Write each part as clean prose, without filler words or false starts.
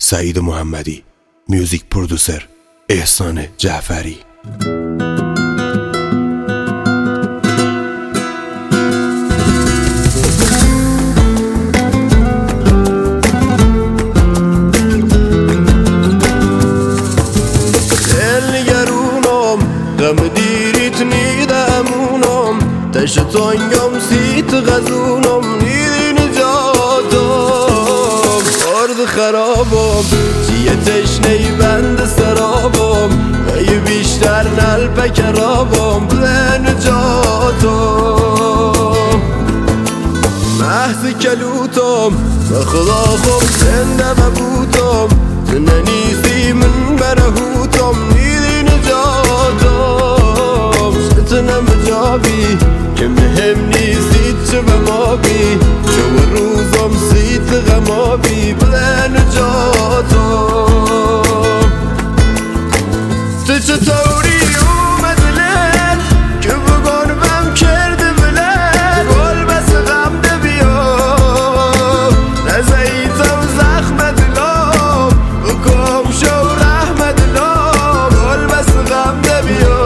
سعید محمدی. میوزیک پرودوسر احسان جعفری. غم دیریت نیدمونم تشتانگم سیت غزونم نیدی نجاتم آرد خرابم چیه تشنی بند سرابم ای بیشتر نل پکرابم بله نجاتم محض کلوتم و خدا خوب زنده ببوتم تو ننیسی من برهوتم نیدی نجاتم شتنم جابی که مهم نیستید چه به ما بی چه و روزم سیت غمابی بله نجاتم تو چطوری اومد لد که بگن بم کرده بلد گل بس غم ده بیا نزاییتم زخم دلام بکم شو رحمت دلام گل بس غم ده بیا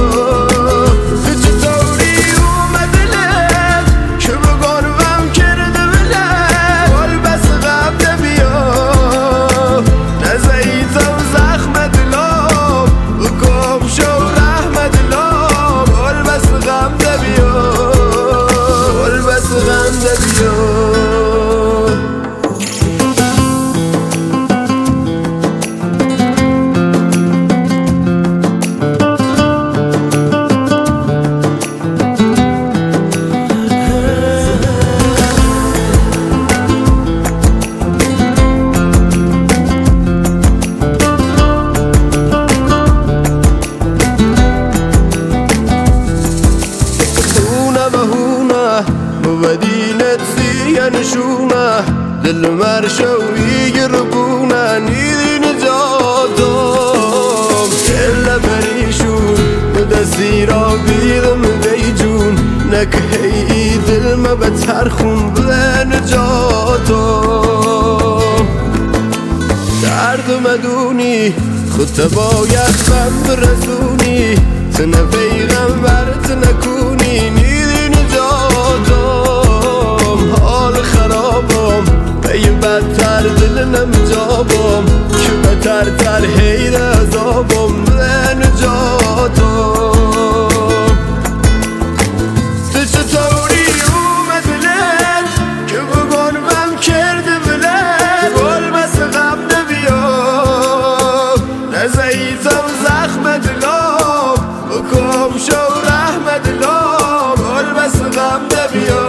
مدينة نشونة للمرشوي يقربونا نيدي نجاتهم كلا بريشون مدسيرا بيضم بيجون نكهي دل ما بترخون بلا نجاتهم درد مدوني خود باید بم برسونی تنه پیغمبرت نکونی نیدی نجاتم حال خرابم ای بدتر دل نمجابم که بتر تر حید عذابم بله نجاتم تو چطوری اومد لد که بگن بم کرده بلد گل بس غم نبیا نزاییتم زخم دلام بکم شو رحمت دلام گل بس غم نبیا